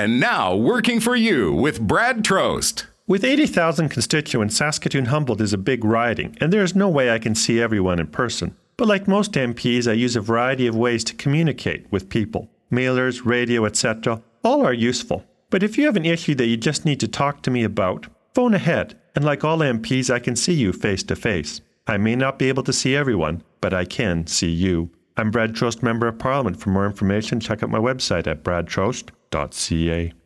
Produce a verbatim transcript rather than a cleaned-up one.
And now, working for you with Brad Trost. With eighty thousand constituents, Saskatoon-Humboldt is a big riding, and there is no way I can see everyone in person. But like most M Ps, I use a variety of ways to communicate with people. Mailers, radio, et cetera. All are useful. But if you have an issue that you just need to talk to me about, phone ahead, and like all M Ps, I can see you face to face. I may not be able to see everyone, but I can see you. I'm Brad Trost, Member of Parliament. For more information, check out my website at brad trost dot c a.